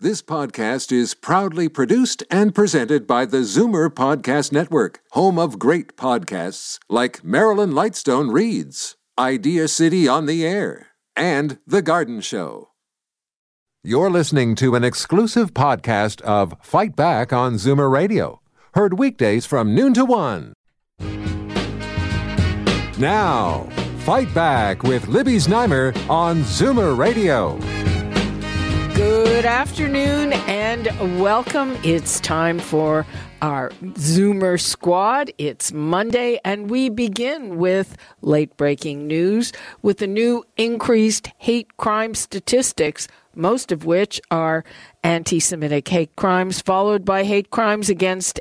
This podcast is proudly produced and presented by the Zoomer Podcast Network, home of great podcasts like Marilyn Lightstone Reads, Idea City on the Air, and The Garden Show. You're listening to an exclusive podcast of Fight Back on Zoomer Radio, heard weekdays from noon to 1. Now, Fight Back with Libby Znaimer on Zoomer Radio. Good afternoon and welcome. It's time for our Zoomer Squad. It's Monday and we begin with late-breaking news with the new increased hate crime statistics, most of which are anti-Semitic hate crimes, followed by hate crimes against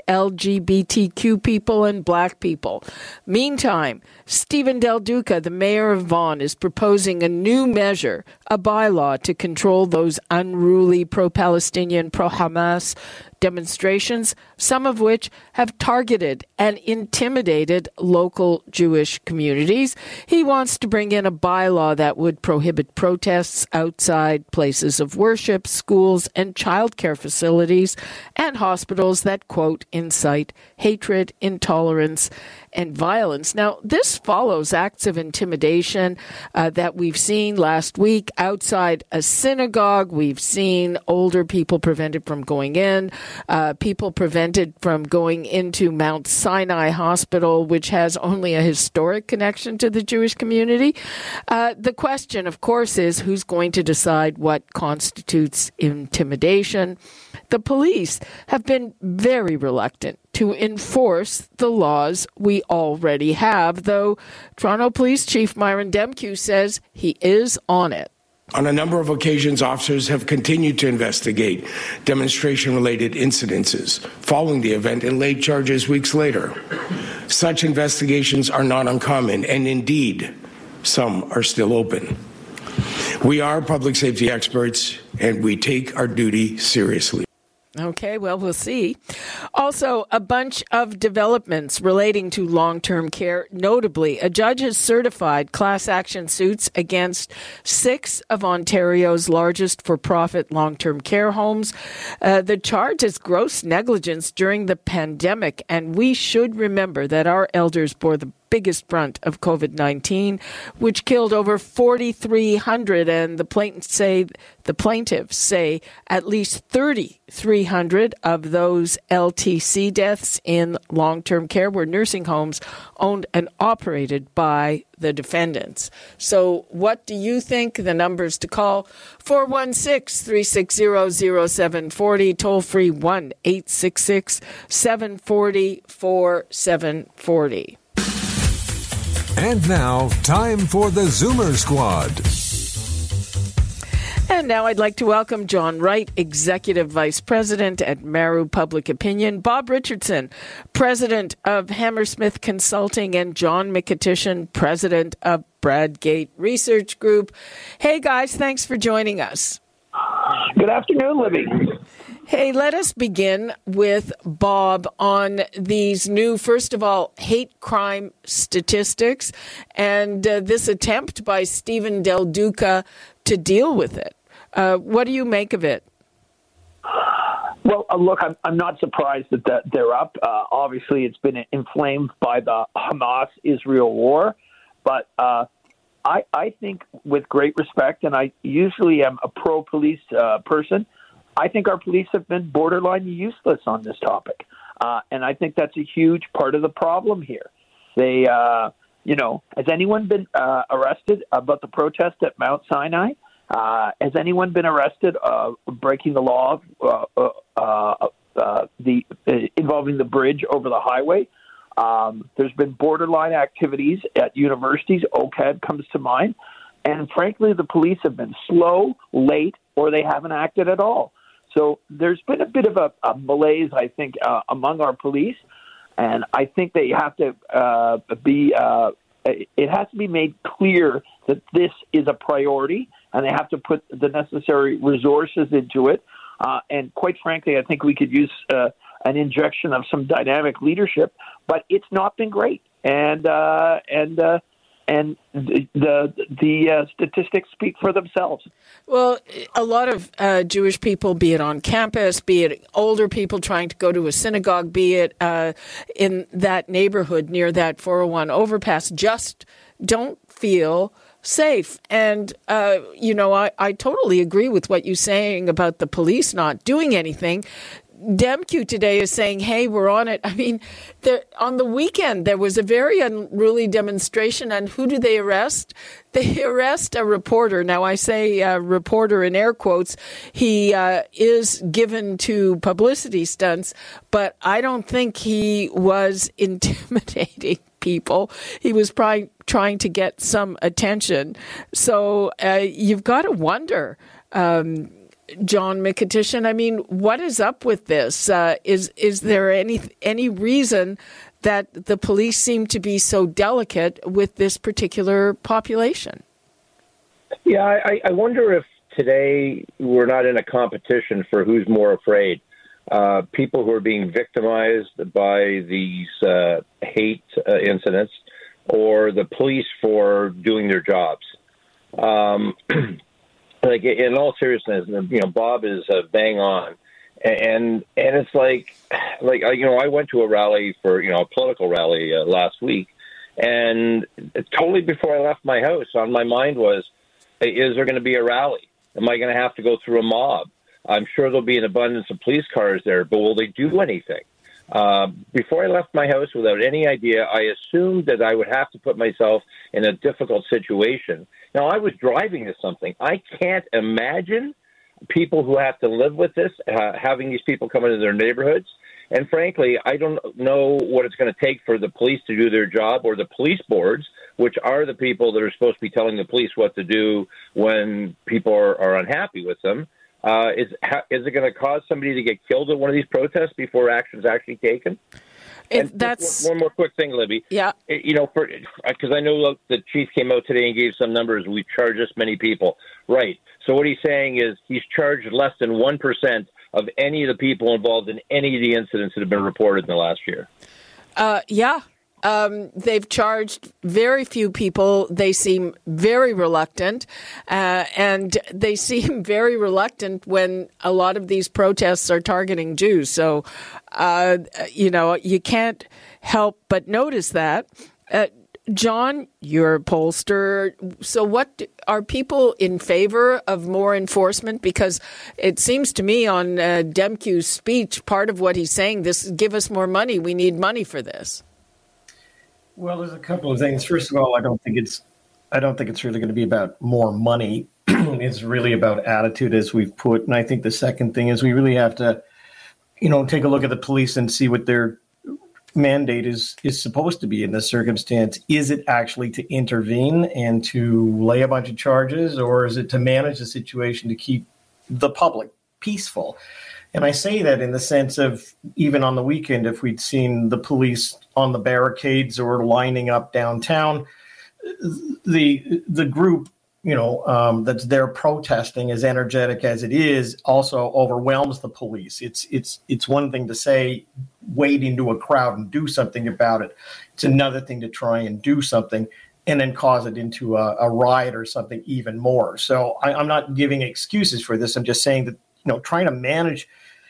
LGBTQ people and black people. Meantime, Steven Del Duca, the mayor of Vaughan, is proposing a new measure, a bylaw to control those unruly pro-Palestinian, pro-Hamas demonstrations, some of which have targeted and intimidated local Jewish communities. He wants to bring in a bylaw that would prohibit protests outside places of worship, schools, and childcare facilities and hospitals that, quote, incite hatred, intolerance, and violence. Now, this follows acts of intimidation that we've seen last week outside a synagogue. We've seen older people prevented from going in, people prevented from going into Mount Sinai Hospital, which has only a historic connection to the Jewish community. The question, of course, is who's going to decide what constitutes intimidation? The police have been very reluctant to enforce the laws we already have, though Toronto Police Chief Myron Demkiw says he is on it. On a number of occasions, officers have continued to investigate demonstration-related incidences following the event and laid charges weeks later. Such investigations are not uncommon, and indeed, some are still open. We are public safety experts, and we take our duty seriously. Okay, well, we'll see. Also, a bunch of developments relating to long-term care. Notably, a judge has certified class action suits against 6 of Ontario's largest for-profit long-term care homes. The charge is gross negligence during the pandemic, and we should remember that our elders bore the biggest brunt of COVID-19, which killed over 4,300, and the plaintiffs say at least 3,300 of those LTC deaths in long-term care were nursing homes owned and operated by the defendants. So what do you think? The numbers to call: 416-360-0740, toll-free 1-866-740-4740. And now, time for the Zoomer Squad. And now I'd like to welcome John Wright, Executive Vice President at Maru Public Opinion, Bob Richardson, President of Hammersmith Consulting, and John McAtishan, President of Bradgate Research Group. Hey, guys, thanks for joining us. Good afternoon, Libby. Hey, let us begin with Bob on these new, first of all, hate crime statistics and this attempt by Steven Del Duca to deal with it. What do you make of it? Well, look, I'm not surprised that they're up. Obviously, it's been inflamed by the Hamas-Israel war. But I think, with great respect, and I usually am a pro-police person, I think our police have been borderline useless on this topic. And I think that's a huge part of the problem here. They, has anyone been arrested about the protest at Mount Sinai? Has anyone been arrested breaking the law involving the bridge over the highway? There's been borderline activities at universities. OCAD comes to mind. And frankly, the police have been slow, late, or they haven't acted at all. So there's been a bit of a malaise, I think, among our police. And I think they have to it has to be made clear that this is a priority, and they have to put the necessary resources into it. And quite frankly, I think we could use an injection of some dynamic leadership, but it's not been great. And and the statistics speak for themselves. Well, a lot of Jewish people, be it on campus, be it older people trying to go to a synagogue, be it in that neighborhood near that 401 overpass, just don't feel safe. And, I totally agree with what you're saying about the police not doing anything. DemQ today is saying, hey, we're on it. I mean, on the weekend, there was a very unruly demonstration, and who do they arrest? They arrest a reporter. Now, I say reporter in air quotes. He is given to publicity stunts, but I don't think he was intimidating people. He was probably trying to get some attention. So you've got to wonder, John Mykytyshyn, I mean, what is up with this? Is there any reason that the police seem to be so delicate with this particular population? Yeah, I wonder if today we're not in a competition for who's more afraid. People who are being victimized by these hate incidents, or the police for doing their jobs. Like, in all seriousness, Bob is bang on, and it's like I went to a rally for a political rally last week, and totally before I left my house, on my mind was, is there going to be a rally? Am I going to have to go through a mob? I'm sure there'll be an abundance of police cars there, but will they do anything? Before I left my house, without any idea, I assumed that I would have to put myself in a difficult situation. Now, I was driving to something. I can't imagine people who have to live with this, having these people come into their neighborhoods. And frankly, I don't know what it's going to take for the police to do their job, or the police boards, which are the people that are supposed to be telling the police what to do when people are unhappy with them. Is it going to cause somebody to get killed at one of these protests before action is actually taken? That's one more quick thing, Libby. Yeah. Because I know the chief came out today and gave some numbers. We charge this many people. Right. So what he's saying is he's charged less than 1% of any of the people involved in any of the incidents that have been reported in the last year. Yeah. They've charged very few people. They seem very reluctant, and they seem very reluctant when a lot of these protests are targeting Jews. So, you can't help but notice that. John, you're a pollster. So are people in favor of more enforcement? Because it seems to me on DemQ's speech, part of what he's saying, give us more money. We need money for this. Well, there's a couple of things. First of all, I don't think it's really going to be about more money. It's really about attitude, as we've put. And I think the second thing is we really have to, take a look at the police and see what their mandate is supposed to be in this circumstance. Is it actually to intervene and to lay a bunch of charges, or is it to manage the situation to keep the public peaceful? And I say that in the sense of, even on the weekend, if we'd seen the police on the barricades or lining up downtown, the group, that's there protesting, as energetic as it is, also overwhelms the police. It's one thing to say, wade into a crowd and do something about it. It's another thing to try and do something and then cause it into a riot or something even more. So I'm not giving excuses for this. I'm just saying that, trying to manage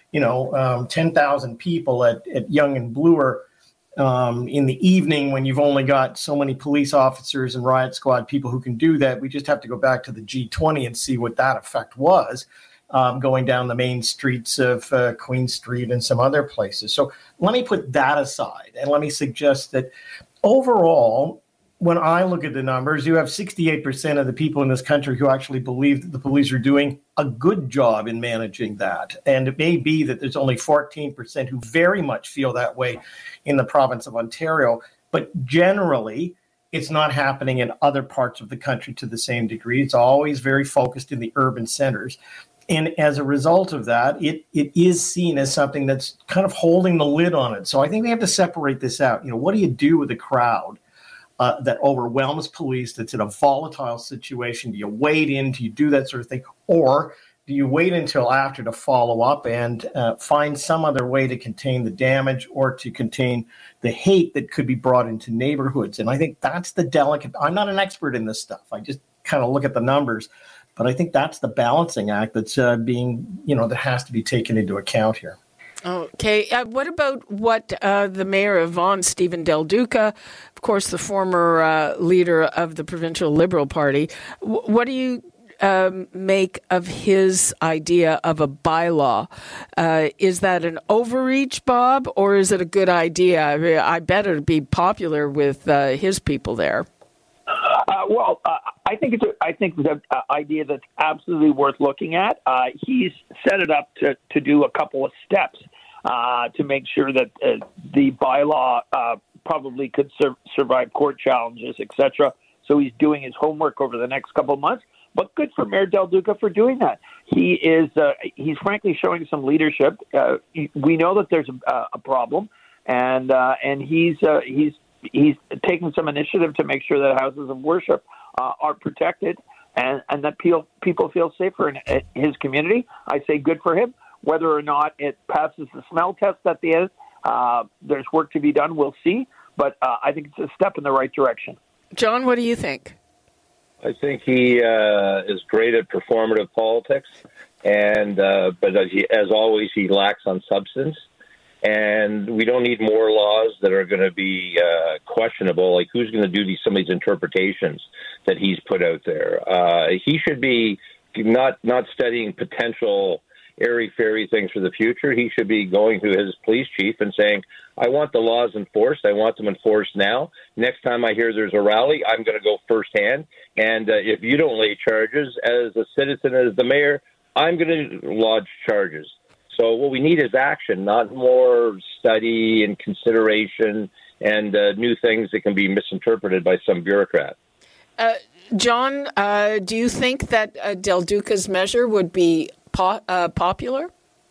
10,000 people at Yonge and Bloor in the evening, when you've only got so many police officers and riot squad people who can do that. We just have to go back to the G20 and see what that effect was, going down the main streets of Queen Street and some other places. So let me put that aside, and let me suggest that overall, when I look at the numbers, you have 68% of the people in this country who actually believe that the police are doing a good job in managing that. And it may be that there's only 14% who very much feel that way in the province of Ontario. But generally, it's not happening in other parts of the country to the same degree. It's always very focused in the urban centers. And as a result of that, it is seen as something that's kind of holding the lid on it. So I think we have to separate this out. What do you do with a crowd that overwhelms police, that's in a volatile situation? Do you wade in? Do you do that sort of thing? Or do you wait until after to follow up and find some other way to contain the damage or to contain the hate that could be brought into neighborhoods? And I think that's the delicate. I'm not an expert in this stuff. I just kind of look at the numbers, but I think that's the balancing act that's that has to be taken into account here. Okay. What about what the mayor of Vaughan, Stephen Del Duca, of course, the former leader of the Provincial Liberal Party, what do you make of his idea of a bylaw? Is that an overreach, Bob, or is it a good idea? I mean, I bet it'd be popular with his people there. I think it's an idea that's absolutely worth looking at. He's set it up to do a couple of steps to make sure that the bylaw probably could survive court challenges, etc. So he's doing his homework over the next couple of months. But good for Mayor Del Duca for doing that. He's frankly showing some leadership. We know that there's a problem, and he's taking some initiative to make sure that houses of worship are protected and that people feel safer in his community. I say good for him. Whether or not it passes the smell test at the end, there's work to be done. We'll see. But I think it's a step in the right direction. John, what do you think? I think he is great at performative politics, but as always, he lacks on substance. And we don't need more laws that are going to be questionable. Like, who's going to do some of these interpretations that he's put out there? He should be not studying potential airy-fairy things for the future. He should be going to his police chief and saying, I want the laws enforced. I want them enforced now. Next time I hear there's a rally, I'm going to go firsthand. And if you don't lay charges, as a citizen, as the mayor, I'm going to lodge charges. So what we need is action, not more study and consideration and new things that can be misinterpreted by some bureaucrat. John, do you think that Del Duca's measure would be popular?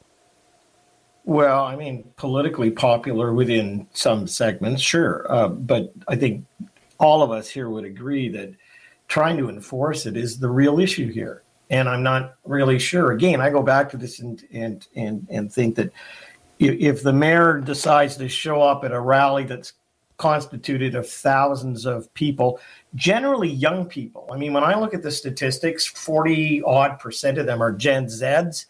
Well, I mean, politically popular within some segments, sure. But I think all of us here would agree that trying to enforce it is the real issue here. And I'm not really sure. Again, I go back to this and think that if the mayor decides to show up at a rally that's constituted of thousands of people, generally young people. I mean, when I look at the statistics, 40% of them are Gen Zs.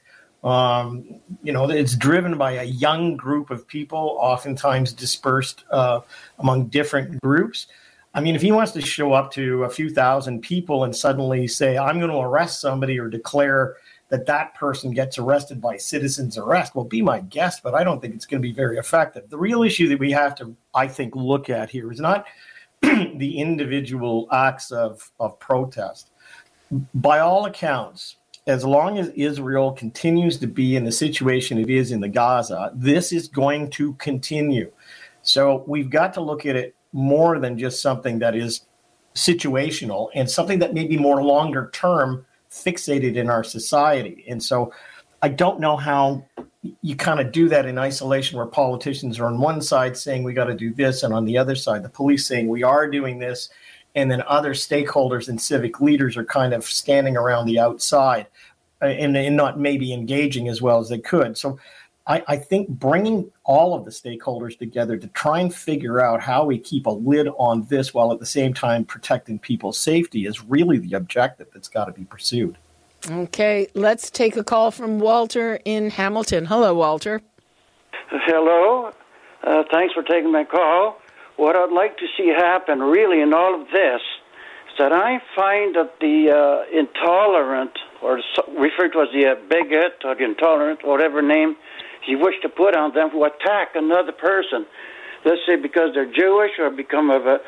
It's driven by a young group of people, oftentimes dispersed among different groups. I mean, if he wants to show up to a few thousand people and suddenly say, I'm going to arrest somebody or declare that person gets arrested by citizen's arrest, well, be my guest, but I don't think it's going to be very effective. The real issue that we have to, I think, look at here is not the individual acts of protest. By all accounts, as long as Israel continues to be in the situation it is in the Gaza, this is going to continue. So we've got to look at it more than just something that is situational and something that may be more longer term fixated in our society. And so I don't know how you kind of do that in isolation where politicians are on one side saying we got to do this and on the other side the police saying we are doing this, and then other stakeholders and civic leaders are kind of standing around the outside and not maybe engaging as well as they could. So I think bringing all of the stakeholders together to try and figure out how we keep a lid on this while at the same time protecting people's safety is really the objective that's got to be pursued. Okay, let's take a call from Walter in Hamilton. Hello, Walter. Hello. Thanks for taking my call. What I'd like to see happen really in all of this is that I find that the intolerant, or referred to as the bigot or the intolerant, whatever name you wish to put on them, who attack another person, let's say because they're Jewish or because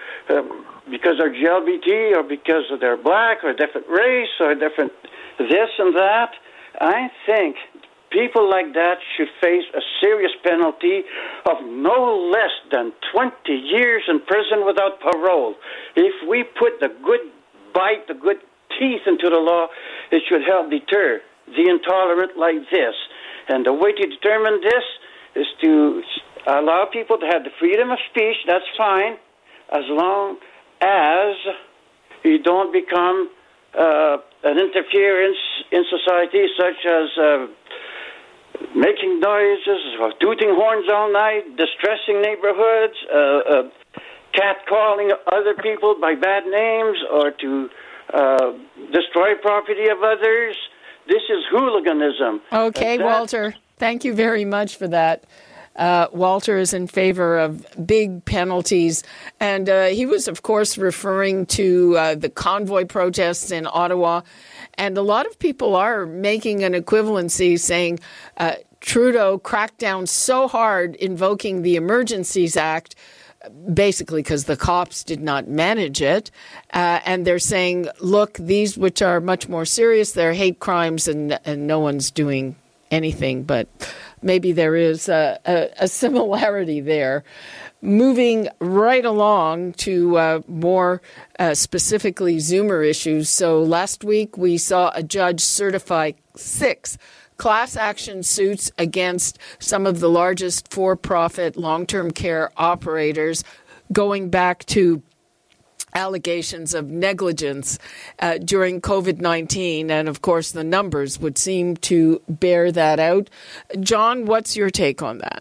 they're LGBT or because they're black or a different race or different this and that, I think people like that should face a serious penalty of no less than 20 years in prison without parole. If we put the good bite, the good teeth into the law, it should help deter the intolerant like this. And the way to determine this is to allow people to have the freedom of speech. That's fine, as long as you don't become and interference in society, such as making noises, tooting horns all night, distressing neighborhoods, catcalling other people by bad names, or to destroy property of others. This is hooliganism. Okay, Walter, thank you very much for that. Walter is in favor of big penalties. And he was, of course, referring to the convoy protests in Ottawa. And a lot of people are making an equivalency, saying Trudeau cracked down so hard invoking the Emergencies Act, basically because the cops did not manage it. And they're saying, look, these which are much more serious, they're hate crimes and no one's doing anything. But maybe there is a similarity there. Moving right along to more specifically Zoomer issues. So last week we saw a judge certify 6 class action suits against some of the largest for-profit long-term care operators, going back to allegations of negligence during COVID-19. And of course, the numbers would seem to bear that out. John, what's your take on that?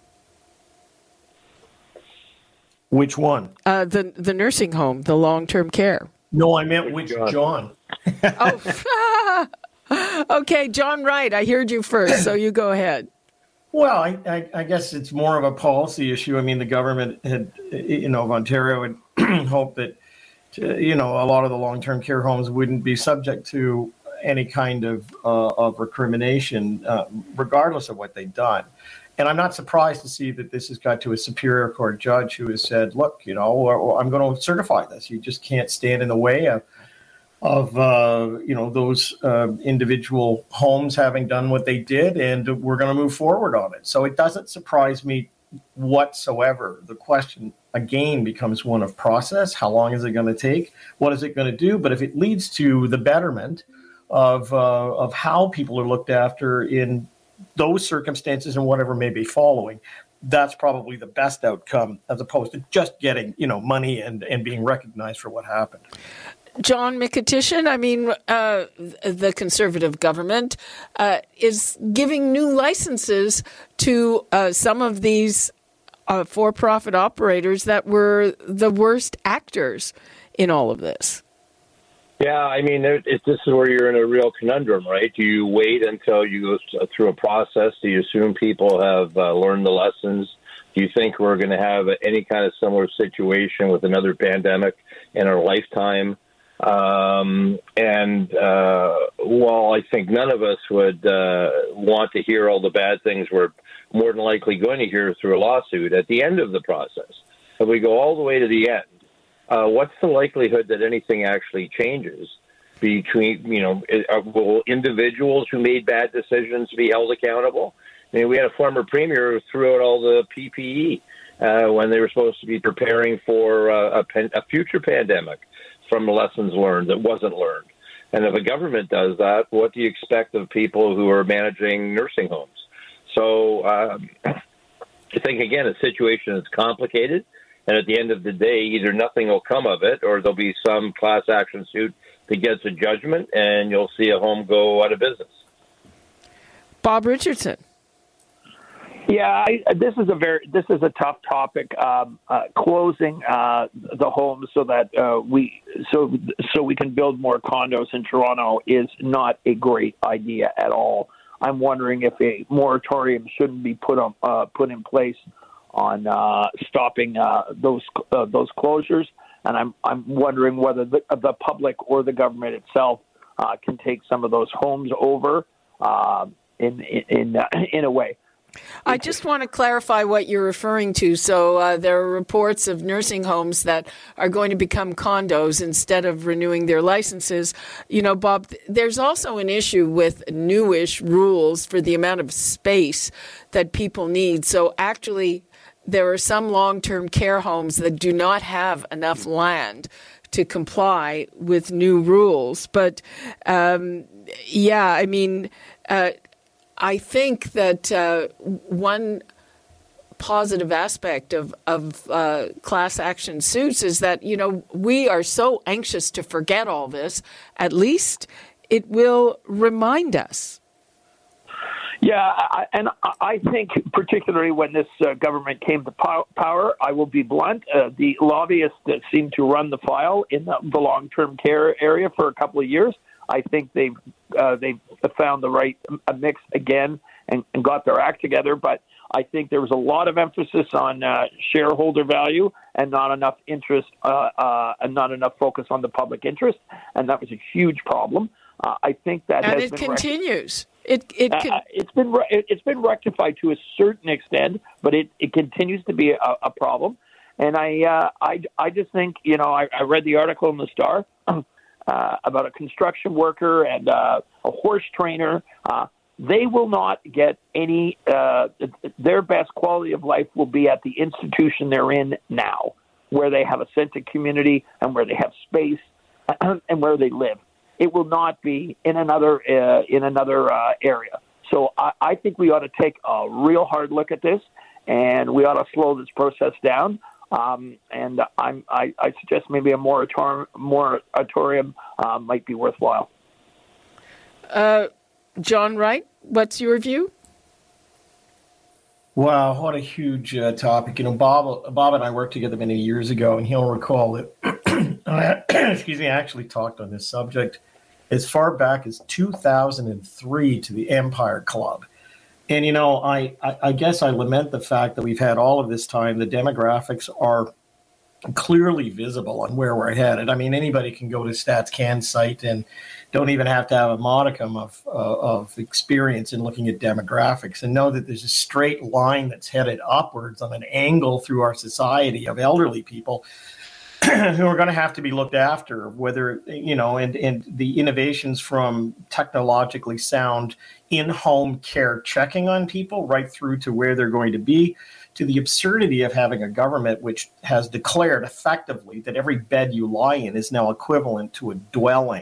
Which one? The nursing home, the long-term care. No, I meant which John. Oh, okay, John Wright, I heard you first, so you go ahead. Well, I guess it's more of a policy issue. I mean, the government had, of Ontario had hoped that, a lot of the long-term care homes wouldn't be subject to any kind of recrimination, regardless of what they'd done. And I'm not surprised to see that this has got to a Superior Court judge who has said, look, I'm going to certify this. You just can't stand in the way of those individual homes having done what they did, and we're going to move forward on it. So it doesn't surprise me whatsoever. The question, again, becomes one of process. How long is it going to take? What is it going to do? But if it leads to the betterment of how people are looked after in those circumstances and whatever may be following, that's probably the best outcome, as opposed to just getting, money and being recognized for what happened. John McEtitian, I mean, the Conservative government is giving new licenses to some of these for-profit operators that were the worst actors in all of this. Yeah, I mean, this is where you're in a real conundrum, right? Do you wait until you go through a process? Do you assume people have learned the lessons? Do you think we're going to have any kind of similar situation with another pandemic in our lifetime? While I think none of us would want to hear all the bad things we're more than likely going to hear through a lawsuit, at the end of the process, if we go all the way to the end, what's the likelihood that anything actually changes between, will individuals who made bad decisions be held accountable? I mean, we had a former premier who threw out all the PPE when they were supposed to be preparing for a future pandemic from the lessons learned that wasn't learned. And if a government does that, what do you expect of people who are managing nursing homes? So I think, again, a situation that's complicated. And at the end of the day, either nothing will come of it or there'll be some class action suit that gets a judgment and you'll see a home go out of business. Bob Richardson. Yeah, this is a tough topic. Closing the homes so that we can build more condos in Toronto is not a great idea at all. I'm wondering if a moratorium shouldn't be put in place on stopping those closures, and I'm wondering whether the public or the government itself can take some of those homes over in a way. I just want to clarify what you're referring to. So there are reports of nursing homes that are going to become condos instead of renewing their licenses. Bob, there's also an issue with newish rules for the amount of space that people need. So actually, there are some long-term care homes that do not have enough land to comply with new rules. But, I think that one positive aspect of class action suits is that, we are so anxious to forget all this, at least it will remind us. Yeah, I think particularly when this government came to power, I will be blunt, the lobbyists that seem to run the file in the long-term care area for a couple of years, I think they've found the right mix again and got their act together. But I think there was a lot of emphasis on shareholder value and not enough interest and not enough focus on the public interest, and that was a huge problem. I think that and has it been continues. It's been rectified to a certain extent, but it continues to be a problem. And I just think, I read the article in the Star about a construction worker and a horse trainer. They will not get any. Their best quality of life will be at the institution they're in now, where they have a sense of community and where they have space and where they live. It will not be in another area. So I think we ought to take a real hard look at this, and we ought to slow this process down. And I suggest maybe a moratorium might be worthwhile. John Wright, what's your view? Wow, what a huge topic. Bob and I worked together many years ago, and he'll recall that I actually talked on this subject as far back as 2003 to the Empire Club. And, I guess I lament the fact that we've had all of this time. The demographics are clearly visible on where we're headed. I mean, anybody can go to StatsCan's site and don't even have to have a modicum of experience in looking at demographics and know that there's a straight line that's headed upwards on an angle through our society of elderly people who are going to have to be looked after, whether, and the innovations from technologically sound in-home care checking on people right through to where they're going to be, to the absurdity of having a government which has declared effectively that every bed you lie in is now equivalent to a dwelling.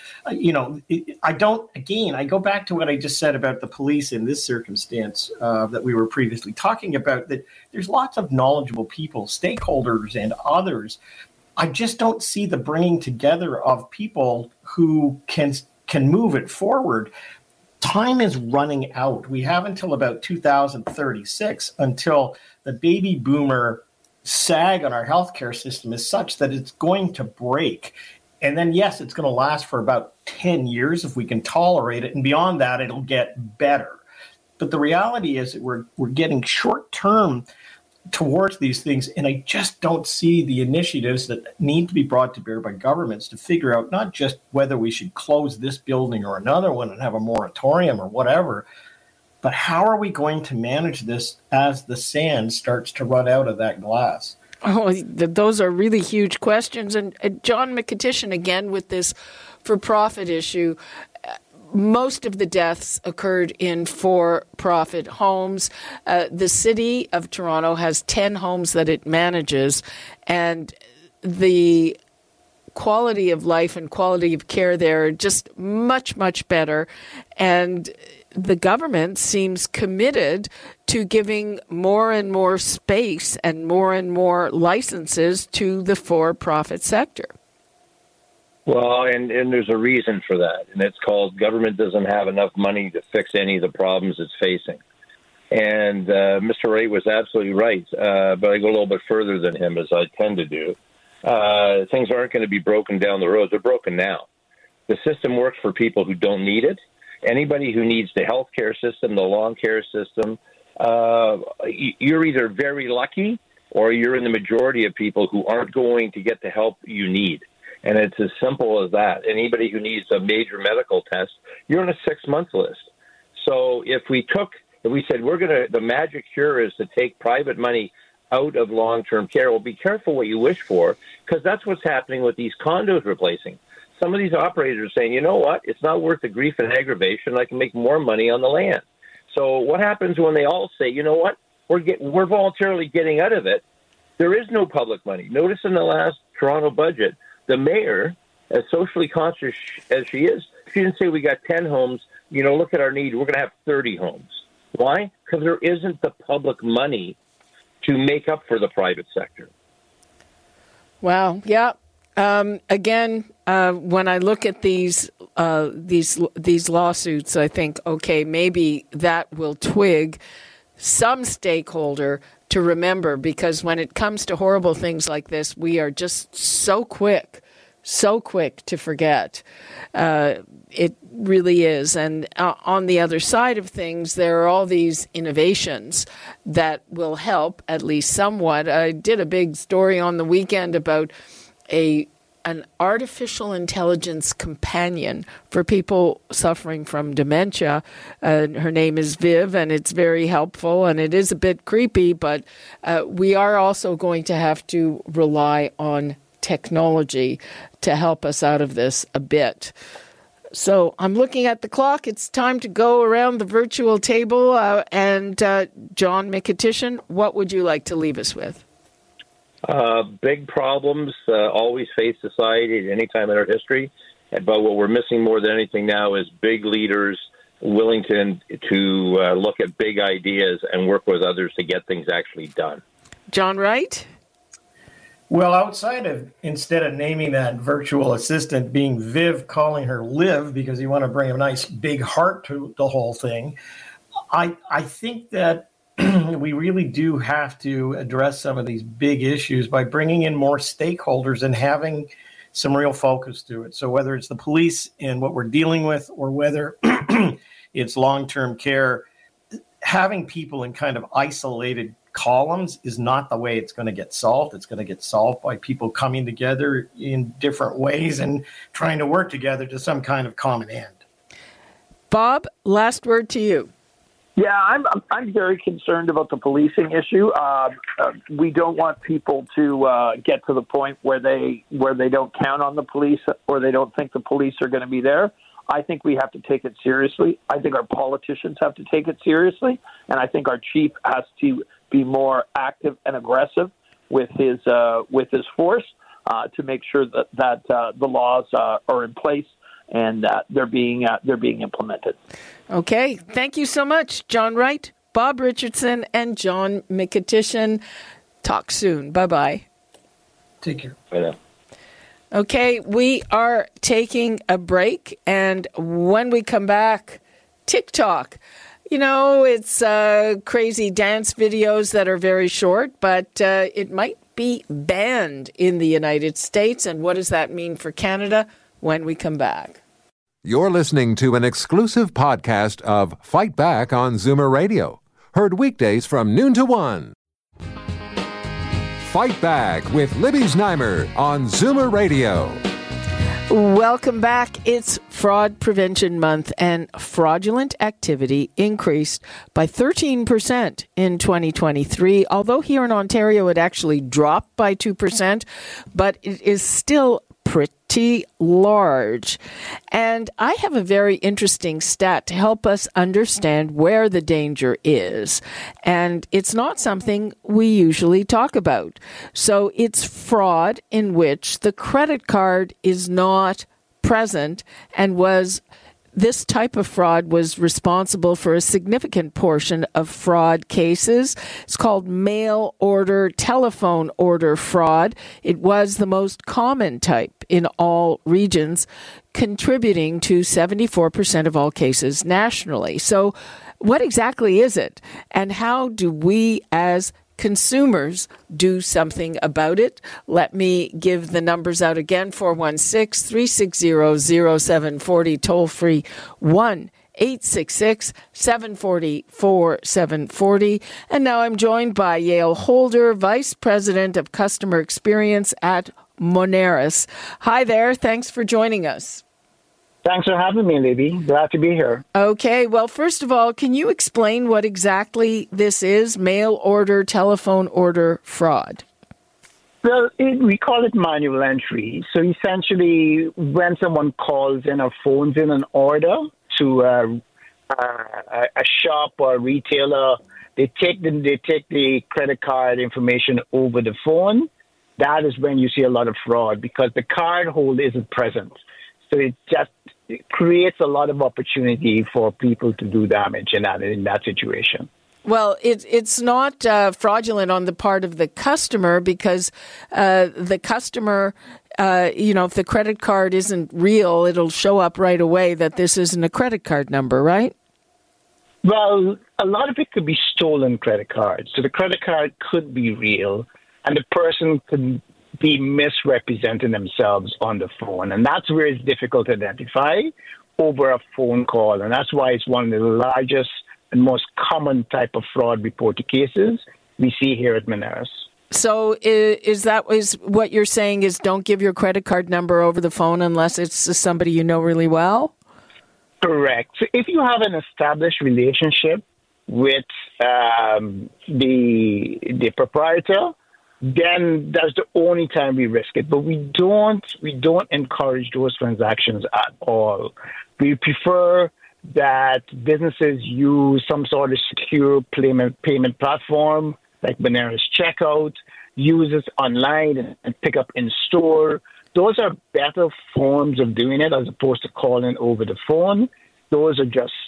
I go back to what I just said about the police in this circumstance that we were previously talking about, that there's lots of knowledgeable people, stakeholders and others. I just don't see the bringing together of people who can move it forward. Time is running out. We have until about 2036 until the baby boomer sag on our healthcare system is such that it's going to break. And then, yes, it's going to last for about 10 years if we can tolerate it. And beyond that, it'll get better. But the reality is that we're getting short-term towards these things. And I just don't see the initiatives that need to be brought to bear by governments to figure out not just whether we should close this building or another one and have a moratorium or whatever, but how are we going to manage this as the sand starts to run out of that glass? Oh, those are really huge questions. And John McEtitian, again, with this for-profit issue, most of the deaths occurred in for-profit homes. The city of Toronto has 10 homes that it manages, and the quality of life and quality of care there are just much, much better. And the government seems committed to giving more and more space and more licenses to the for-profit sector. Well, and there's a reason for that, and it's called government doesn't have enough money to fix any of the problems it's facing. And Mr. Wright was absolutely right, but I go a little bit further than him, as I tend to do. Things aren't going to be broken down the road. They're broken now. The system works for people who don't need it. Anybody who needs the health care system, the long care system, you're either very lucky or you're in the majority of people who aren't going to get the help you need. And it's as simple as that. Anybody who needs a major medical test, you're on a 6-month list. So if we said the magic cure is to take private money out of long-term care, well, be careful what you wish for, because that's what's happening with these condos replacing. Some of these operators are saying, you know what, it's not worth the grief and aggravation. I can make more money on the land. So what happens when they all say, you know what, we're voluntarily getting out of it? There is no public money. Notice in the last Toronto budget, the mayor, as socially conscious as she is, she didn't say we got 10 homes, look at our need, we're going to have 30 homes. Why? Because there isn't the public money to make up for the private sector. Wow. Yeah. Again, when I look at these lawsuits, I think, okay, maybe that will twig some stakeholder to remember, because when it comes to horrible things like this, we are just so quick to forget. It really is. And on the other side of things, there are all these innovations that will help at least somewhat. I did a big story on the weekend about an artificial intelligence companion for people suffering from dementia. Her name is Viv, and it's very helpful, and it is a bit creepy, but we are also going to have to rely on technology to help us out of this a bit. So I'm looking at the clock. It's time to go around the virtual table. And John Mikitishyn, what would you like to leave us with? Big problems always face society at any time in our history. But what we're missing more than anything now is big leaders willing to look at big ideas and work with others to get things actually done. John Wright? Well, outside of, instead of naming that virtual assistant being Viv, calling her Liv, because you want to bring a nice big heart to the whole thing, I think that we really do have to address some of these big issues by bringing in more stakeholders and having some real focus to it. So whether it's the police and what we're dealing with, or whether it's long-term care, having people in kind of isolated columns is not the way it's going to get solved. It's going to get solved by people coming together in different ways and trying to work together to some kind of common end. Bob, last word to you. Yeah, I'm very concerned about the policing issue. We don't want people to get to the point where they don't count on the police, or they don't think the police are going to be there. I think we have to take it seriously. I think our politicians have to take it seriously, and I think our chief has to be more active and aggressive with his force to make sure that the laws are in place and that they're being implemented. Okay, thank you so much, John Wright, Bob Richardson, and John Mikitishyn. Talk soon. Bye-bye. Take care. Bye now. Okay, we are taking a break, and when we come back, TikTok. You know, it's crazy dance videos that are very short, but it might be banned in the United States. And what does that mean for Canada when we come back? You're listening to an exclusive podcast of Fight Back on Zoomer Radio. Heard weekdays from noon to 1. Fight Back with Libby Znaimer on Zoomer Radio. Welcome back. It's Fraud Prevention Month, and fraudulent activity increased by 13% in 2023. Although here in Ontario it actually dropped by 2%, but it is still pretty large. And I have a very interesting stat to help us understand where the danger is. And it's not something we usually talk about. So it's fraud in which the credit card is not present, and this type of fraud was responsible for a significant portion of fraud cases. It's called mail order, telephone order fraud. It was the most common type in all regions, contributing to 74% of all cases nationally. So what exactly is it? And how do we as consumers do something about it? Let me give the numbers out again. 416-360-0740, toll free 1-866-740-4740. And now I'm joined by Yale Holder, Vice President of Customer Experience at Moneris. Hi there. Thanks for joining us. Thanks for having me, Libby. Glad to be here. Okay. Well, first of all, can you explain what exactly this is, mail order, telephone order fraud? Well, we call it manual entry. So essentially, when someone calls in or phones in an order to a shop or a retailer, they take the credit card information over the phone. That is when you see a lot of fraud, because the card holder isn't present. So it creates a lot of opportunity for people to do damage in that situation. Well, it's not fraudulent on the part of the customer, because the customer if the credit card isn't real, it'll show up right away that this isn't a credit card number, right? Well, a lot of it could be stolen credit cards. So the credit card could be real, and the person could be misrepresenting themselves on the phone. And that's where it's difficult to identify over a phone call. And that's why it's one of the largest and most common type of fraud reported cases we see here at Moneris. So is what you're saying is don't give your credit card number over the phone unless it's somebody you know really well? Correct. So if you have an established relationship with the proprietor, then that's the only time we risk it. But we don't encourage those transactions at all. We prefer that businesses use some sort of secure payment platform like Moneris Checkout, use it online and pick up in store. Those are better forms of doing it as opposed to calling over the phone. Those are just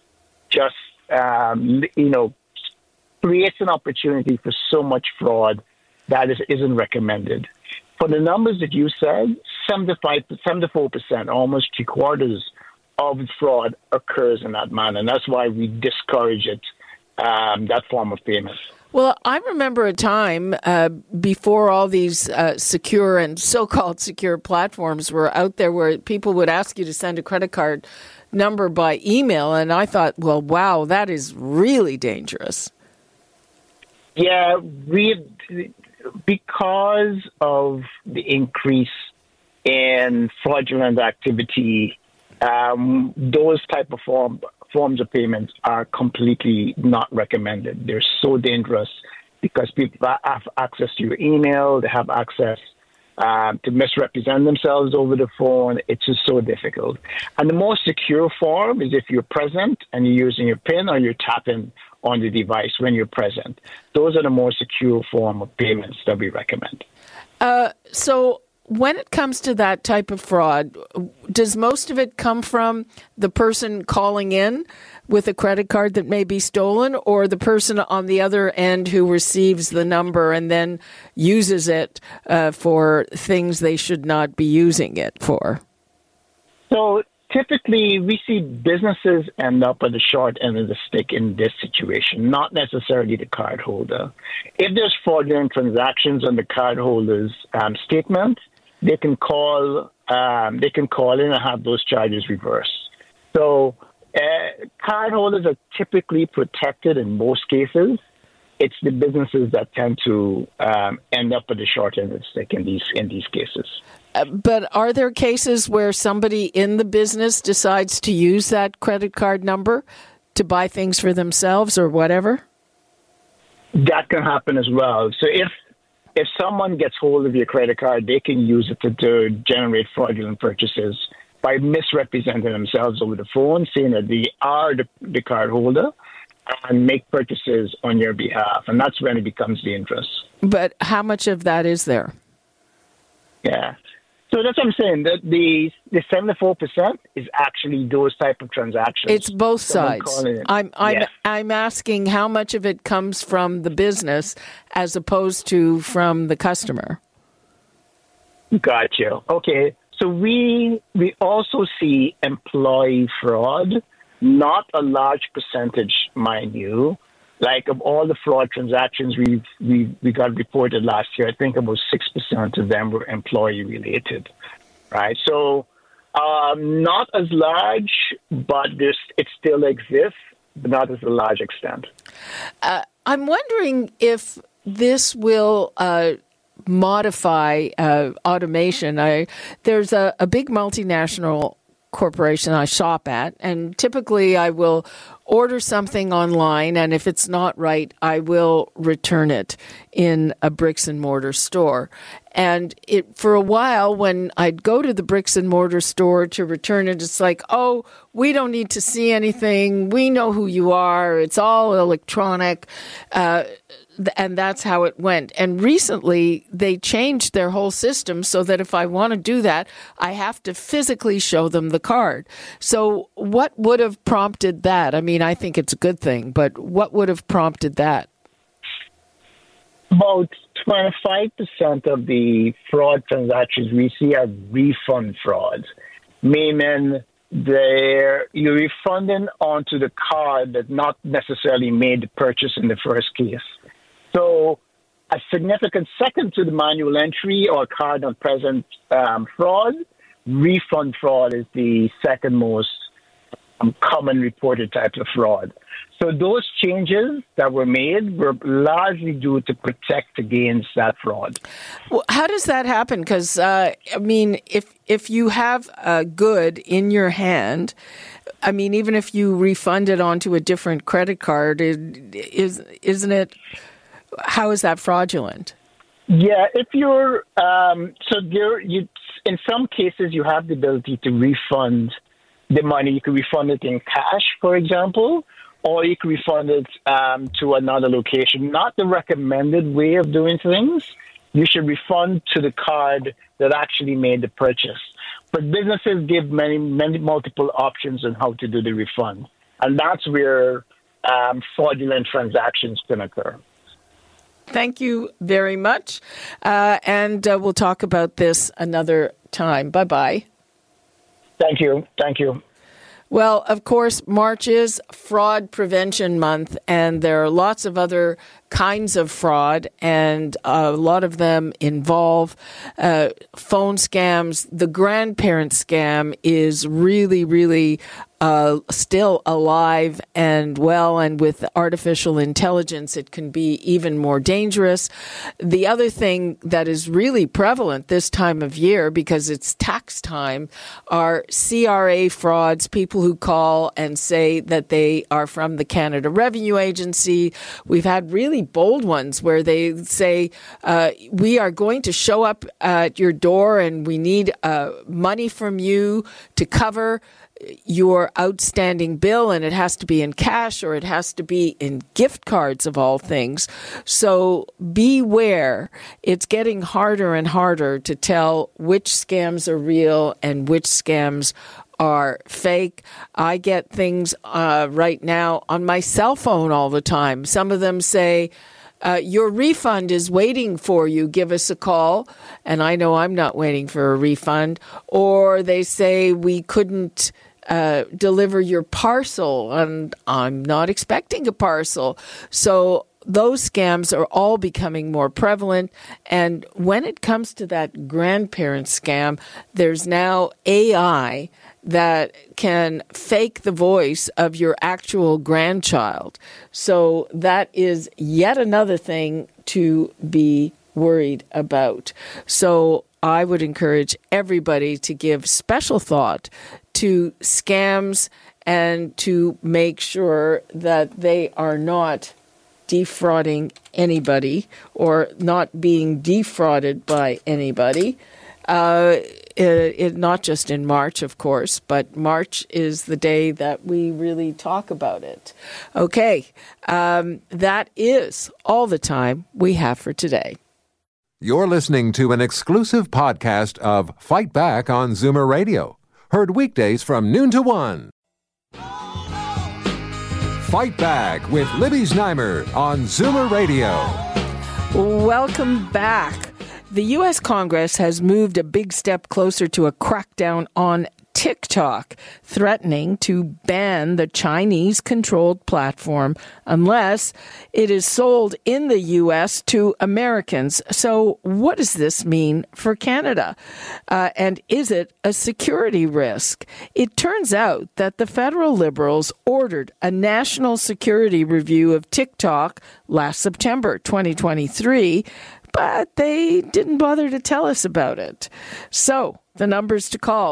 creates an opportunity for so much fraud that isn't recommended. For the numbers that you said, 74%, almost 3/4 of fraud occurs in that manner. And that's why we discourage it, that form of payment. Well, I remember a time before all these secure and so-called secure platforms were out there where people would ask you to send a credit card number by email. And I thought, well, wow, that is really dangerous. Yeah, because of the increase in fraudulent activity, those type of forms of payments are completely not recommended. They're so dangerous because people have access to your email, they have access to misrepresent themselves over the phone. It's just so difficult. And the most secure form is if you're present and you're using your PIN or you're tapping on the device when you're present. Those are the more secure form of payments that we recommend. So when it comes to that type of fraud, does most of it come from the person calling in with a credit card that may be stolen, or the person on the other end who receives the number and then uses it for things they should not be using it for? So typically, we see businesses end up at the short end of the stick in this situation, not necessarily the cardholder. If there's fraudulent transactions on the cardholder's statement, they can call in and have those charges reversed. So cardholders are typically protected in most cases. It's the businesses that tend to end up at the short end of the stick in these cases. But are there cases where somebody in the business decides to use that credit card number to buy things for themselves or whatever? That can happen as well. So if someone gets hold of your credit card, they can use it to generate fraudulent purchases by misrepresenting themselves over the phone, saying that they are the card holder, and make purchases on your behalf. And that's when it becomes dangerous. But how much of that is there? Yeah. So that's what I'm saying. The 74% is actually those type of transactions. It's both sides. I'm asking how much of it comes from the business as opposed to from the customer. Gotcha. Okay. So we also see employee fraud, not a large percentage, mind you. Like of all the fraud transactions we got reported last year, I think about 6% of them were employee related, right? So not as large, but it still exists, but not as a large extent. I'm wondering if this will modify automation. There's a big multinational corporation I shop at, and typically I will order something online, and if it's not right, I will return it in a bricks and mortar store. And for a while, when I'd go to the bricks and mortar store to return it, it's like, oh, we don't need to see anything. We know who you are. It's all electronic. And that's how it went. And recently, they changed their whole system so that if I want to do that, I have to physically show them the card. So what would have prompted that? I mean, I think it's a good thing, but what would have prompted that? About 25% of the fraud transactions we see are refund frauds, meaning you're refunding onto the card that not necessarily made the purchase in the first case. So a significant second to the manual entry or card not present fraud, refund fraud is the second most common reported type of fraud. So those changes that were made were largely due to protect against that fraud. Well, how does that happen? Because, if you have a good in your hand, even if you refund it onto a different credit card, isn't it, how is that fraudulent? Yeah, if you're, in some cases you have the ability to refund the money. You can refund it in cash, for example, or you can refund it to another location. Not the recommended way of doing things. You should refund to the card that actually made the purchase. But businesses give many multiple options on how to do the refund. And that's where fraudulent transactions can occur. Thank you very much. And we'll talk about this another time. Bye-bye. Thank you. Thank you. Well, of course, March is Fraud Prevention Month, and there are lots of other kinds of fraud, and a lot of them involve phone scams. The grandparent scam is really, really still alive and well, and with artificial intelligence, it can be even more dangerous. The other thing that is really prevalent this time of year, because it's tax time, are CRA frauds, people who call and say that they are from the Canada Revenue Agency. We've had really bold ones where they say, we are going to show up at your door and we need money from you to cover your outstanding bill, and it has to be in cash or it has to be in gift cards of all things. So beware. It's getting harder and harder to tell which scams are real and which scams are fake. I get things right now on my cell phone all the time. Some of them say, your refund is waiting for you. Give us a call. And I know I'm not waiting for a refund. Or they say we couldn't deliver your parcel, and I'm not expecting a parcel. So those scams are all becoming more prevalent. And when it comes to that grandparent scam, there's now AI that can fake the voice of your actual grandchild. So that is yet another thing to be worried about. So I would encourage everybody to give special thought to scams and to make sure that they are not defrauding anybody or not being defrauded by anybody. Not just in March, of course, but March is the day that we really talk about it. Okay, that is all the time we have for today. You're listening to an exclusive podcast of Fight Back on Zoomer Radio. Heard weekdays from noon to 1. Fight Back with Libby Znaimer on Zoomer Radio. Welcome back. The U.S. Congress has moved a big step closer to a crackdown on TikTok, threatening to ban the Chinese-controlled platform unless it is sold in the U.S. to Americans. So what does this mean for Canada? And is it a security risk? It turns out that the federal Liberals ordered a national security review of TikTok last September 2023, but they didn't bother to tell us about it. So the numbers to call,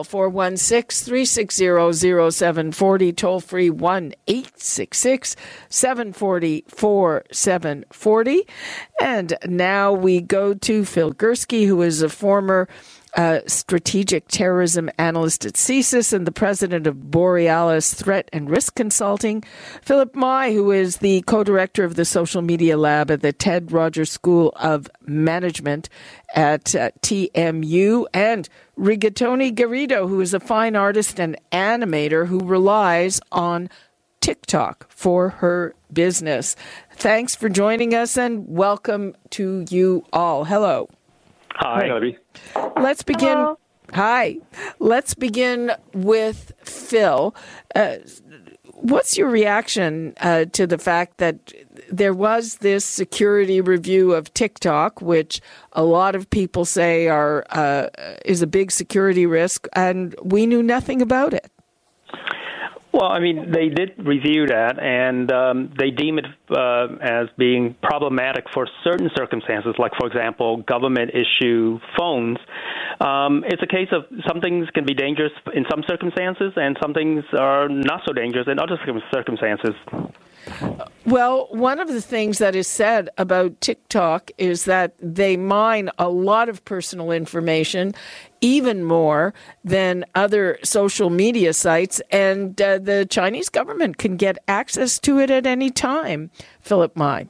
416-360-0740, toll-free 1-866-740-4740. And now we go to Phil Gursky, who is a former strategic terrorism analyst at CSIS and the president of Borealis Threat and Risk Consulting. Philip Mai, who is the co-director of the social media lab at the Ted Rogers School of Management at TMU, and Rigatoni Garrido, who is a fine artist and animator who relies on TikTok for her business. Thanks for joining us, and welcome to you all. Hello. Hi, Libby. Let's begin. Hello. Hi. Let's begin with Phil. What's your reaction to the fact that there was this security review of TikTok, which a lot of people say is a big security risk, and we knew nothing about it? Well, I mean, they did review that, and they deem it as being problematic for certain circumstances, like, for example, government-issue phones. It's a case of some things can be dangerous in some circumstances, and some things are not so dangerous in other circumstances. Well, one of the things that is said about TikTok is that they mine a lot of personal information, even more than other social media sites, and the Chinese government can get access to it at any time. Philip Mai.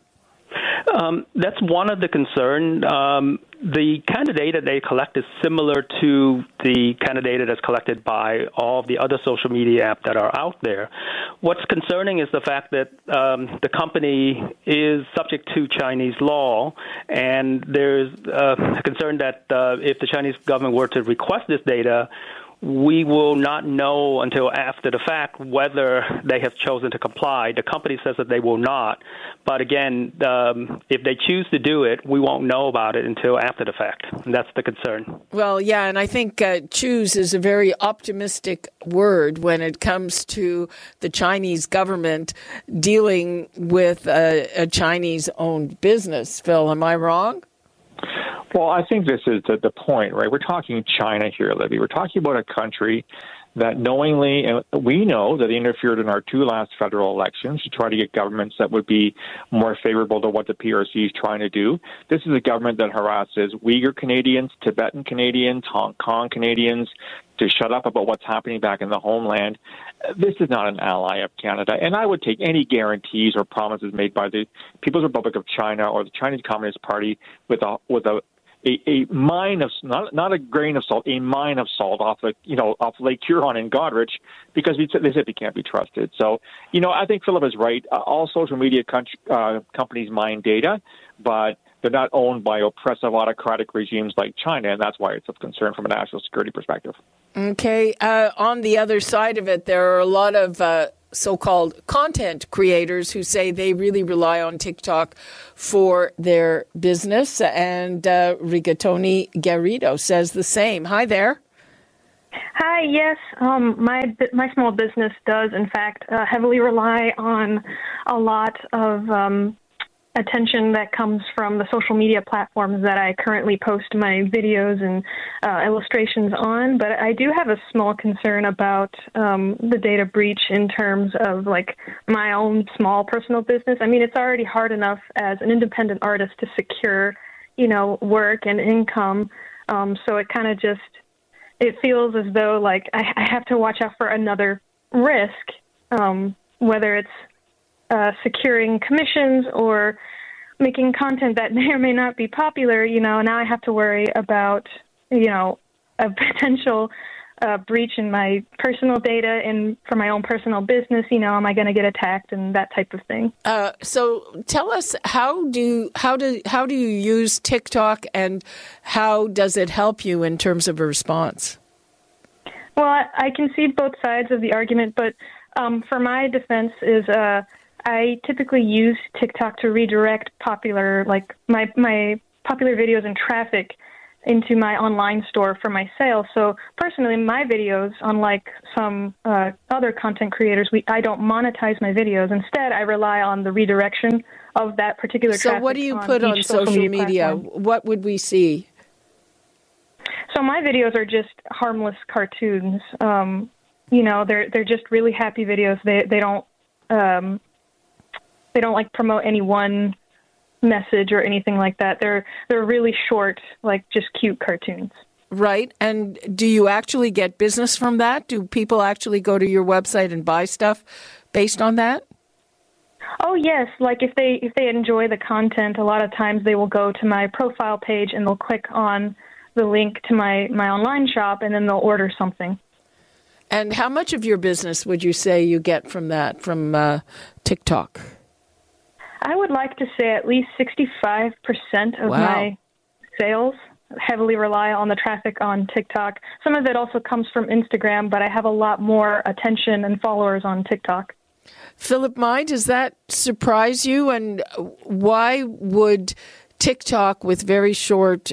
That's one of the concerns. The kind of data they collect is similar to the kind of data that's collected by all of the other social media apps that are out there. What's concerning is the fact that the company is subject to Chinese law, and there's a concern that if the Chinese government were to request this data, we will not know until after the fact whether they have chosen to comply. The company says that they will not. But again, if they choose to do it, we won't know about it until after the fact. And that's the concern. Well, yeah, and I think choose is a very optimistic word when it comes to the Chinese government dealing with a Chinese-owned business. Phil, am I wrong? Well, I think this is the point, right? We're talking China here, Libby. We're talking about a country that knowingly, and we know that they interfered in our two last federal elections to try to get governments that would be more favorable to what the PRC is trying to do. This is a government that harasses Uyghur Canadians, Tibetan Canadians, Hong Kong Canadians to shut up about what's happening back in the homeland. This is not an ally of Canada, and I would take any guarantees or promises made by the People's Republic of China or the Chinese Communist Party with a mine of not a grain of salt, a mine of salt off Lake Huron and Goderich, because they said they can't be trusted. So, I think Philip is right. All social media companies mine data, but they're not owned by oppressive autocratic regimes like China, and that's why it's of concern from a national security perspective. Okay. On the other side of it, there are a lot of so-called content creators who say they really rely on TikTok for their business, and Rigatoni Garrido says the same. Hi there. Hi, yes. My small business does, in fact, heavily rely on a lot of attention that comes from the social media platforms that I currently post my videos and illustrations on. But I do have a small concern about the data breach in terms of like my own small personal business. I mean, it's already hard enough as an independent artist to secure, work and income. So it kind of it feels as though like I have to watch out for another risk, whether it's securing commissions or making content that may or may not be popular, now I have to worry about, a potential breach in my personal data and for my own personal business, am I going to get attacked and that type of thing. So tell us, how do you use TikTok, and how does it help you in terms of a response? Well, I can see both sides of the argument, but for my defense is I typically use TikTok to redirect my popular videos and traffic into my online store for my sales. So personally, my videos, unlike some other content creators, I don't monetize my videos. Instead, I rely on the redirection of that particular traffic. So what do you put on social media? What would we see? So my videos are just harmless cartoons. They're just really happy videos. They don't like promote any one message or anything like that. They're really short, like just cute cartoons. Right. And do you actually get business from that? Do people actually go to your website and buy stuff based on that? Oh, yes. Like if they enjoy the content, a lot of times they will go to my profile page and they'll click on the link to my online shop, and then they'll order something. And how much of your business would you say you get from that, from TikTok? I would like to say at least 65% of my sales heavily rely on the traffic on TikTok. Some of it also comes from Instagram, but I have a lot more attention and followers on TikTok. Philip Mai, does that surprise you? And why would TikTok, with very short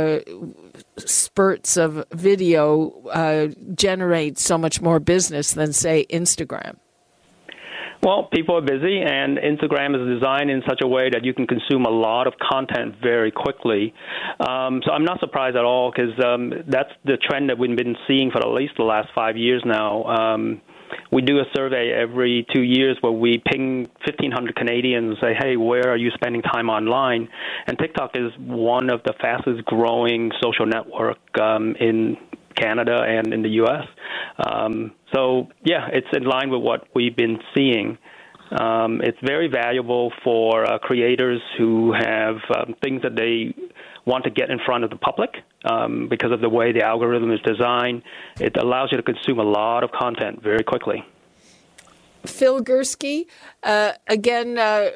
spurts of video, generate so much more business than, say, Instagram? Well, people are busy, and Instagram is designed in such a way that you can consume a lot of content very quickly. So I'm not surprised at all, because that's the trend that we've been seeing for at least the last 5 years now. We do a survey every 2 years where we ping 1,500 Canadians and say, hey, where are you spending time online? And TikTok is one of the fastest growing social network in Canada and in the U.S. So, yeah, it's in line with what we've been seeing. It's very valuable for creators who have things that they want to get in front of the public because of the way the algorithm is designed. It allows you to consume a lot of content very quickly. Phil Gursky, again,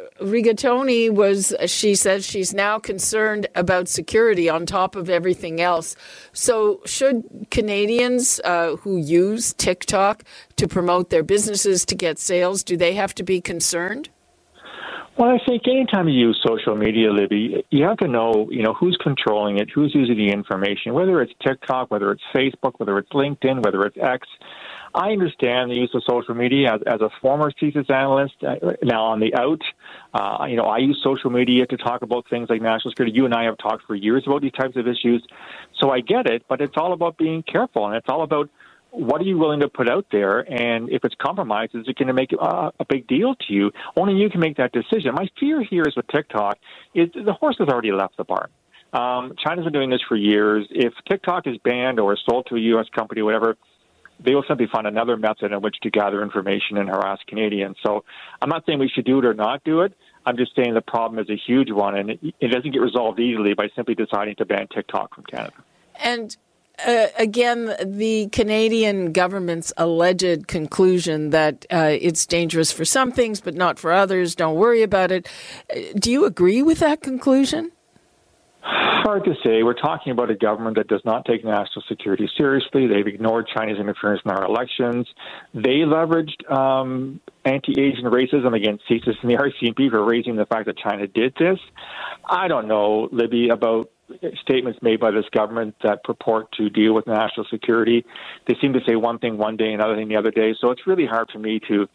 Rigatoni she says she's now concerned about security on top of everything else. So should Canadians who use TikTok to promote their businesses, to get sales, do they have to be concerned? Well, I think anytime you use social media, Libby, you have to know, who's controlling it, who's using the information, whether it's TikTok, whether it's Facebook, whether it's LinkedIn, whether it's X. I understand the use of social media as a former CSIS analyst. Now on the out, I use social media to talk about things like national security. You and I have talked for years about these types of issues. So I get it, but it's all about being careful, and it's all about what are you willing to put out there, and if it's compromised, is it going to make a big deal to you? Only you can make that decision. My fear here is with TikTok is the horse has already left the barn. China's been doing this for years. If TikTok is banned or sold to a U.S. company or whatever, they will simply find another method in which to gather information and harass Canadians. So I'm not saying we should do it or not do it. I'm just saying the problem is a huge one, and it doesn't get resolved easily by simply deciding to ban TikTok from Canada. And again, the Canadian government's alleged conclusion that it's dangerous for some things but not for others, don't worry about it. Do you agree with that conclusion? Hard to say. We're talking about a government that does not take national security seriously. They've ignored China's interference in our elections. They leveraged anti-Asian racism against CSIS and the RCMP for raising the fact that China did this. I don't know, Libby, about statements made by this government that purport to deal with national security. They seem to say one thing one day, another thing the other day. So it's really hard for me to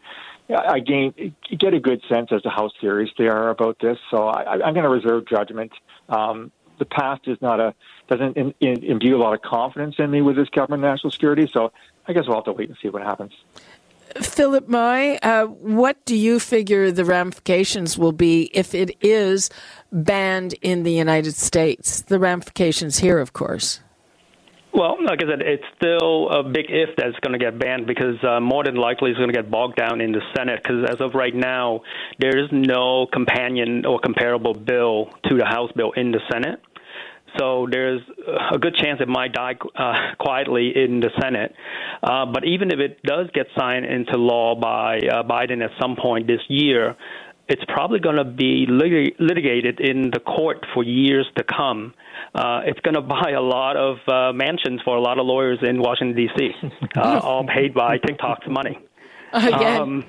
get a good sense as to how serious they are about this. So I'm going to reserve judgment. The past doesn't imbue a lot of confidence in me with this government national security. So I guess we'll have to wait and see what happens. Philip Mai, what do you figure the ramifications will be if it is banned in the United States? The ramifications here, of course. Well, like I said, it's still a big if that's going to get banned because more than likely it's going to get bogged down in the Senate because as of right now, there is no companion or comparable bill to the House bill in the Senate. So there's a good chance it might die quietly in the Senate. But even if it does get signed into law by Biden at some point this year, it's probably going to be litigated in the court for years to come. It's going to buy a lot of mansions for a lot of lawyers in Washington, D.C., all paid by TikTok's money. Again.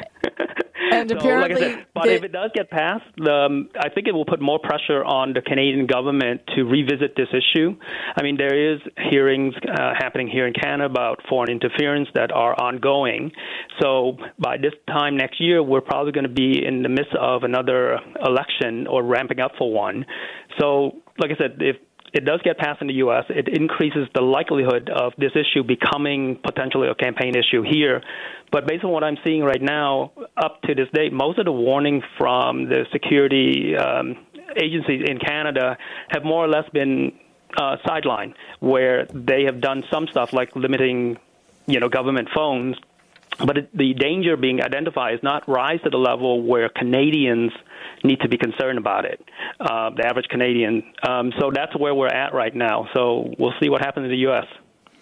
And apparently, like I said, but if it does get passed, I think it will put more pressure on the Canadian government to revisit this issue. I mean, there is hearings happening here in Canada about foreign interference that are ongoing. So by this time next year, we're probably going to be in the midst of another election or ramping up for one. So, like I said, if it does get passed in the U.S., it increases the likelihood of this issue becoming potentially a campaign issue here. But based on what I'm seeing right now, up to this date, most of the warnings from the security agencies in Canada have more or less been sidelined, where they have done some stuff like limiting, government phones. But the danger being identified is not rise to the level where Canadians need to be concerned about it, the average Canadian. So that's where we're at right now. So we'll see what happens in the U.S.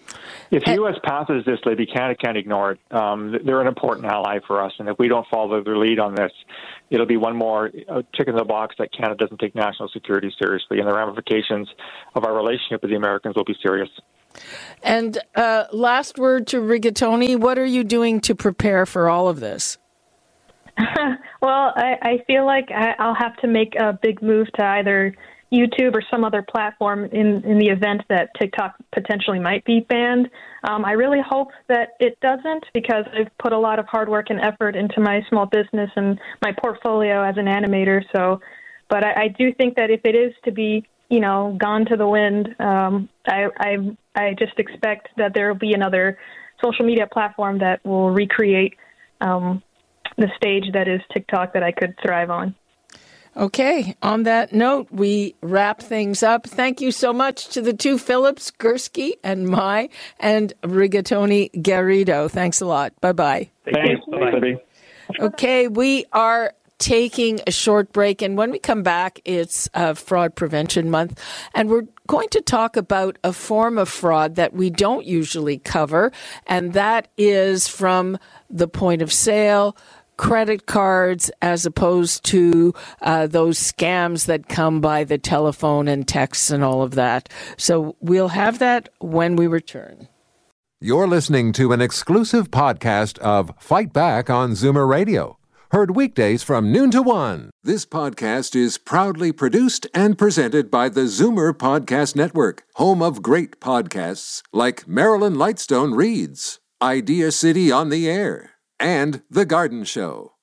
If the U.S. passes this, Libby, can't ignore it. They're an important ally for us, and if we don't follow their lead on this, it'll be one more tick in the box that Canada doesn't take national security seriously, and the ramifications of our relationship with the Americans will be serious. And last word to Rigatoni, what are you doing to prepare for all of this? Well, I feel like I'll have to make a big move to either YouTube or some other platform in the event that TikTok potentially might be banned. I really hope that it doesn't, because I've put a lot of hard work and effort into my small business and my portfolio as an animator. But I do think that if it is to be, gone to the wind, I just expect that there will be another social media platform that will recreate the stage that is TikTok that I could thrive on. Okay. On that note, we wrap things up. Thank you so much to the two Phillips, Gursky and Rigatoni Garrido. Thanks a lot. Bye-bye. Thanks. Bye-bye. Okay, we are taking a short break, and when we come back, it's Fraud Prevention Month, and we're going to talk about a form of fraud that we don't usually cover, and that is from the point of sale, credit cards, as opposed to those scams that come by the telephone and texts and all of that. So we'll have that when we return. You're listening to an exclusive podcast of Fight Back on Zoomer Radio. Heard weekdays from noon to 1. This podcast is proudly produced and presented by the Zoomer Podcast Network, home of great podcasts like Marilyn Lightstone Reads, Idea City on the Air, and The Garden Show.